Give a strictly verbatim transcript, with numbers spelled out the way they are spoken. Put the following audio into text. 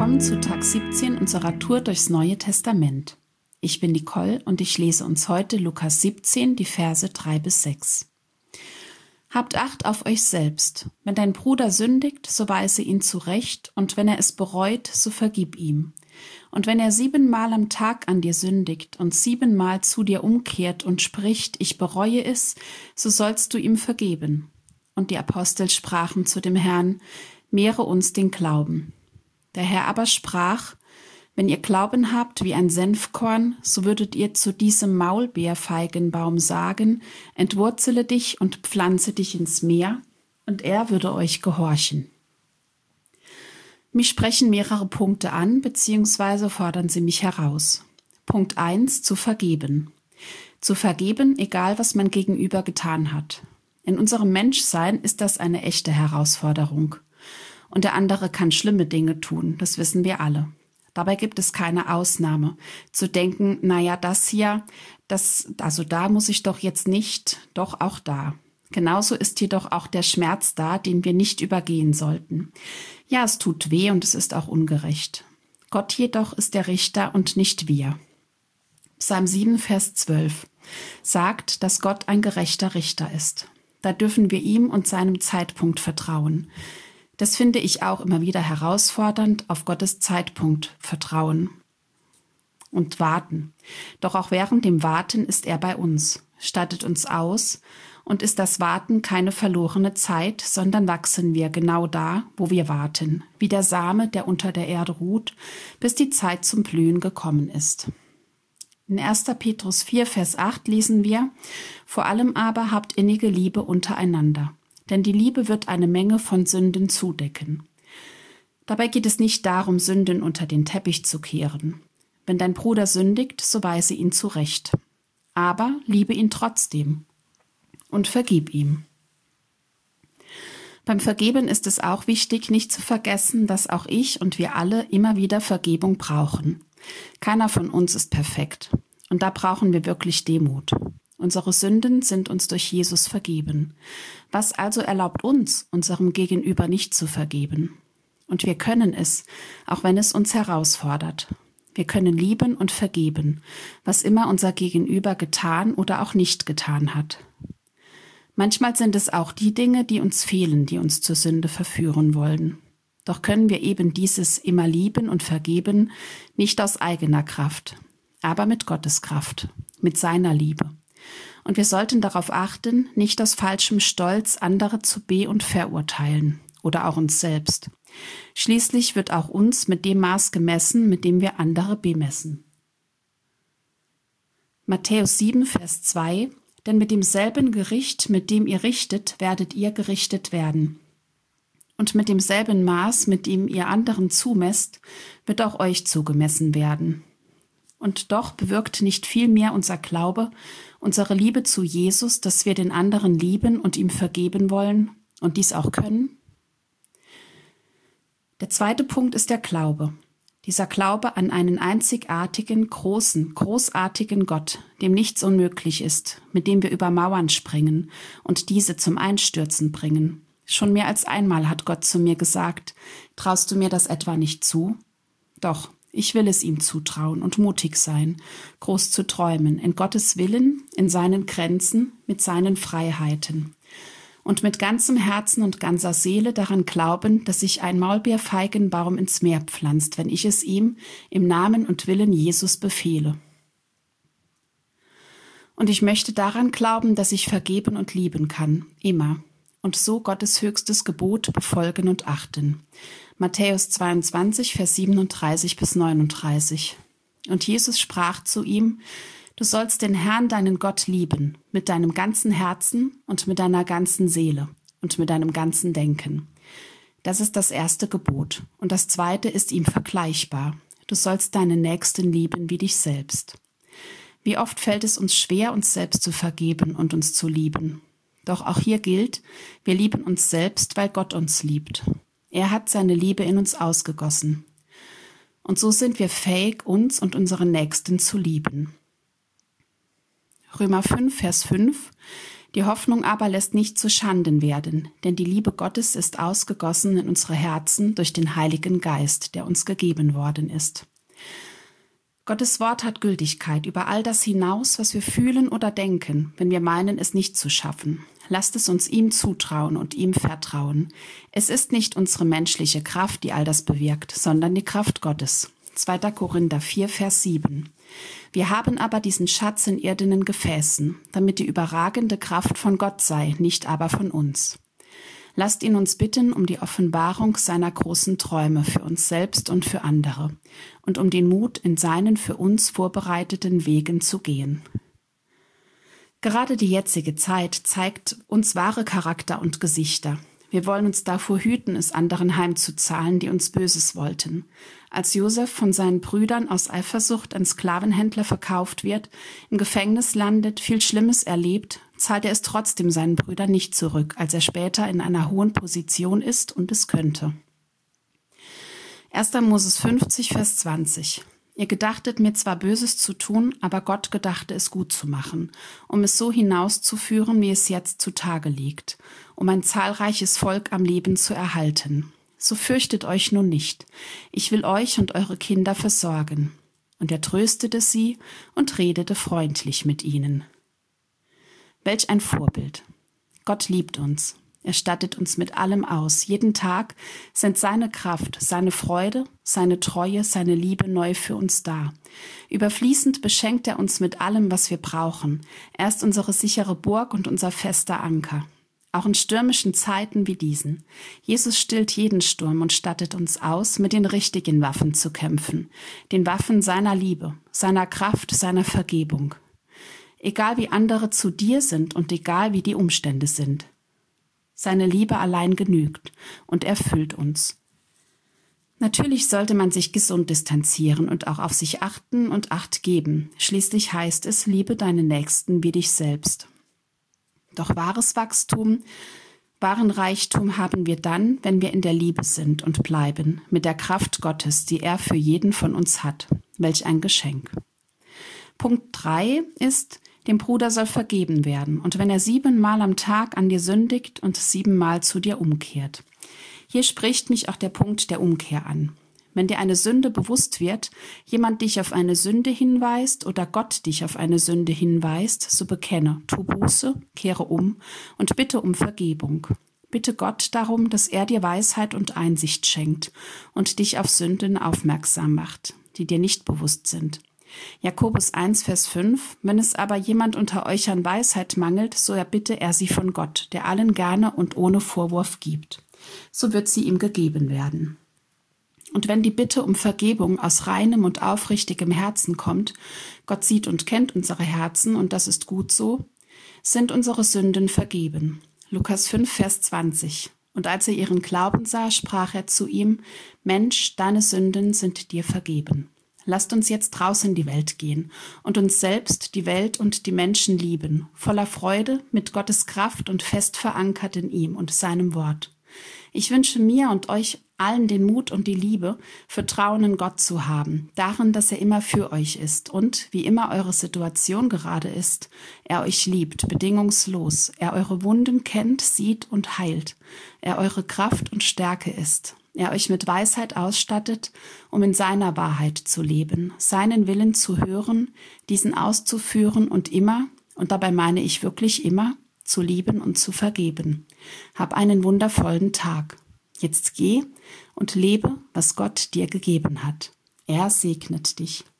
willkommen zu Tag siebzehn unserer Tour durchs Neue Testament. Ich bin Nicole und ich lese uns heute Lukas siebzehn, die Verse drei bis sechs. Habt Acht auf euch selbst. Wenn dein Bruder sündigt, so weise ihn zurecht, und wenn er es bereut, so vergib ihm. Und wenn er siebenmal am Tag an dir sündigt und siebenmal zu dir umkehrt und spricht, ich bereue es, so sollst du ihm vergeben. Und die Apostel sprachen zu dem Herrn, mehre uns den Glauben. Der Herr aber sprach, wenn ihr Glauben habt wie ein Senfkorn, so würdet ihr zu diesem Maulbeerfeigenbaum sagen, entwurzele dich und pflanze dich ins Meer, und er würde euch gehorchen. Mich sprechen mehrere Punkte an, beziehungsweise fordern sie mich heraus. Punkt eins, zu vergeben. Zu vergeben, egal was mein Gegenüber getan hat. In unserem Menschsein ist das eine echte Herausforderung. Und der andere kann schlimme Dinge tun, das wissen wir alle. Dabei gibt es keine Ausnahme. Zu denken, naja, das hier, das, also da muss ich doch jetzt nicht, doch auch da. Genauso ist jedoch auch der Schmerz da, den wir nicht übergehen sollten. Ja, es tut weh und es ist auch ungerecht. Gott jedoch ist der Richter und nicht wir. Psalm sieben, Vers zwölf sagt, dass Gott ein gerechter Richter ist. Da dürfen wir ihm und seinem Zeitpunkt vertrauen. Das finde ich auch immer wieder herausfordernd, auf Gottes Zeitpunkt vertrauen und warten. Doch auch während dem Warten ist er bei uns, stattet uns aus und ist das Warten keine verlorene Zeit, sondern wachsen wir genau da, wo wir warten, wie der Same, der unter der Erde ruht, bis die Zeit zum Blühen gekommen ist. In erster Petrus vier, Vers acht lesen wir, vor allem aber habt innige Liebe untereinander. Denn die Liebe wird eine Menge von Sünden zudecken. Dabei geht es nicht darum, Sünden unter den Teppich zu kehren. Wenn dein Bruder sündigt, so weise ihn zurecht. Aber liebe ihn trotzdem und vergib ihm. Beim Vergeben ist es auch wichtig, nicht zu vergessen, dass auch ich und wir alle immer wieder Vergebung brauchen. Keiner von uns ist perfekt. Und da brauchen wir wirklich Demut. Unsere Sünden sind uns durch Jesus vergeben. Was also erlaubt uns, unserem Gegenüber nicht zu vergeben? Und wir können es, auch wenn es uns herausfordert. Wir können lieben und vergeben, was immer unser Gegenüber getan oder auch nicht getan hat. Manchmal sind es auch die Dinge, die uns fehlen, die uns zur Sünde verführen wollen. Doch können wir eben dieses immer lieben und vergeben, nicht aus eigener Kraft, aber mit Gottes Kraft, mit seiner Liebe. Und wir sollten darauf achten, nicht aus falschem Stolz andere zu be- und verurteilen oder auch uns selbst. Schließlich wird auch uns mit dem Maß gemessen, mit dem wir andere bemessen. Matthäus sieben, Vers zwei, denn mit demselben Gericht, mit dem ihr richtet, werdet ihr gerichtet werden. Und mit demselben Maß, mit dem ihr anderen zumesst, wird auch euch zugemessen werden. Und doch bewirkt nicht viel mehr unser Glaube, unsere Liebe zu Jesus, dass wir den anderen lieben und ihm vergeben wollen und dies auch können? Der zweite Punkt ist der Glaube. Dieser Glaube an einen einzigartigen, großen, großartigen Gott, dem nichts unmöglich ist, mit dem wir über Mauern springen und diese zum Einstürzen bringen. Schon mehr als einmal hat Gott zu mir gesagt, traust du mir das etwa nicht zu? Doch. Ich will es ihm zutrauen und mutig sein, groß zu träumen, in Gottes Willen, in seinen Grenzen, mit seinen Freiheiten. Und mit ganzem Herzen und ganzer Seele daran glauben, dass sich ein Maulbeerfeigenbaum ins Meer pflanzt, wenn ich es ihm im Namen und Willen Jesus befehle. Und ich möchte daran glauben, dass ich vergeben und lieben kann, immer. Und so Gottes höchstes Gebot befolgen und achten. Matthäus zweiundzwanzig, Vers siebenunddreißig bis neununddreißig. Und Jesus sprach zu ihm, du sollst den Herrn, deinen Gott, lieben, mit deinem ganzen Herzen und mit deiner ganzen Seele und mit deinem ganzen Denken. Das ist das erste Gebot. Und das zweite ist ihm vergleichbar. Du sollst deinen Nächsten lieben wie dich selbst. Wie oft fällt es uns schwer, uns selbst zu vergeben und uns zu lieben. Doch auch hier gilt, wir lieben uns selbst, weil Gott uns liebt. Er hat seine Liebe in uns ausgegossen. Und so sind wir fähig, uns und unseren Nächsten zu lieben. Römer fünf, Vers fünf. Die Hoffnung aber lässt nicht zu Schanden werden, denn die Liebe Gottes ist ausgegossen in unsere Herzen durch den Heiligen Geist, der uns gegeben worden ist. Gottes Wort hat Gültigkeit über all das hinaus, was wir fühlen oder denken, wenn wir meinen, es nicht zu schaffen. Lasst es uns ihm zutrauen und ihm vertrauen. Es ist nicht unsere menschliche Kraft, die all das bewirkt, sondern die Kraft Gottes. zweiter Korinther vier, Vers sieben. Wir haben aber diesen Schatz in irdenen Gefäßen, damit die überragende Kraft von Gott sei, nicht aber von uns. Lasst ihn uns bitten um die Offenbarung seiner großen Träume für uns selbst und für andere und um den Mut, in seinen für uns vorbereiteten Wegen zu gehen. Gerade die jetzige Zeit zeigt uns wahre Charakter und Gesichter. Wir wollen uns davor hüten, es anderen heimzuzahlen, die uns Böses wollten. Als Josef von seinen Brüdern aus Eifersucht an Sklavenhändler verkauft wird, im Gefängnis landet, viel Schlimmes erlebt, zahlt er es trotzdem seinen Brüdern nicht zurück, als er später in einer hohen Position ist und es könnte. erster Moses fünfzig, Vers zwanzig. Ihr gedachtet mir zwar Böses zu tun, aber Gott gedachte es gut zu machen, um es so hinauszuführen, wie es jetzt zutage liegt, um ein zahlreiches Volk am Leben zu erhalten. So fürchtet euch nun nicht. Ich will euch und eure Kinder versorgen. Und er tröstete sie und redete freundlich mit ihnen. Welch ein Vorbild! Gott liebt uns. Er stattet uns mit allem aus. Jeden Tag sind seine Kraft, seine Freude, seine Treue, seine Liebe neu für uns da. Überfließend beschenkt er uns mit allem, was wir brauchen. Er ist unsere sichere Burg und unser fester Anker. Auch in stürmischen Zeiten wie diesen. Jesus stillt jeden Sturm und stattet uns aus, mit den richtigen Waffen zu kämpfen. Den Waffen seiner Liebe, seiner Kraft, seiner Vergebung. Egal wie andere zu dir sind und egal wie die Umstände sind. Seine Liebe allein genügt und erfüllt uns. Natürlich sollte man sich gesund distanzieren und auch auf sich achten und Acht geben. Schließlich heißt es, liebe deinen Nächsten wie dich selbst. Doch wahres Wachstum, wahren Reichtum haben wir dann, wenn wir in der Liebe sind und bleiben, mit der Kraft Gottes, die er für jeden von uns hat. Welch ein Geschenk. Punkt drei ist, dem Bruder soll vergeben werden, und wenn er siebenmal am Tag an dir sündigt und siebenmal zu dir umkehrt. Hier spricht mich auch der Punkt der Umkehr an. Wenn dir eine Sünde bewusst wird, jemand dich auf eine Sünde hinweist oder Gott dich auf eine Sünde hinweist, so bekenne, tu Buße, kehre um und bitte um Vergebung. Bitte Gott darum, dass er dir Weisheit und Einsicht schenkt und dich auf Sünden aufmerksam macht, die dir nicht bewusst sind. Jakobus eins, Vers fünf. Wenn es aber jemand unter euch an Weisheit mangelt, so erbitte er sie von Gott, der allen gerne und ohne Vorwurf gibt. So wird sie ihm gegeben werden. Und wenn die Bitte um Vergebung aus reinem und aufrichtigem Herzen kommt, Gott sieht und kennt unsere Herzen, und das ist gut so, sind unsere Sünden vergeben. Lukas fünf, Vers zwanzig. Und als er ihren Glauben sah, sprach er zu ihm, Mensch, deine Sünden sind dir vergeben. Lasst uns jetzt draußen in die Welt gehen und uns selbst, die Welt und die Menschen lieben, voller Freude, mit Gottes Kraft und fest verankert in ihm und seinem Wort. Ich wünsche mir und euch allen den Mut und die Liebe, Vertrauen in Gott zu haben, darin, dass er immer für euch ist und, wie immer eure Situation gerade ist, er euch liebt, bedingungslos, er eure Wunden kennt, sieht und heilt, er eure Kraft und Stärke ist. Er euch mit Weisheit ausstattet, um in seiner Wahrheit zu leben, seinen Willen zu hören, diesen auszuführen und immer, und dabei meine ich wirklich immer, zu lieben und zu vergeben. Hab einen wundervollen Tag. Jetzt geh und lebe, was Gott dir gegeben hat. Er segnet dich.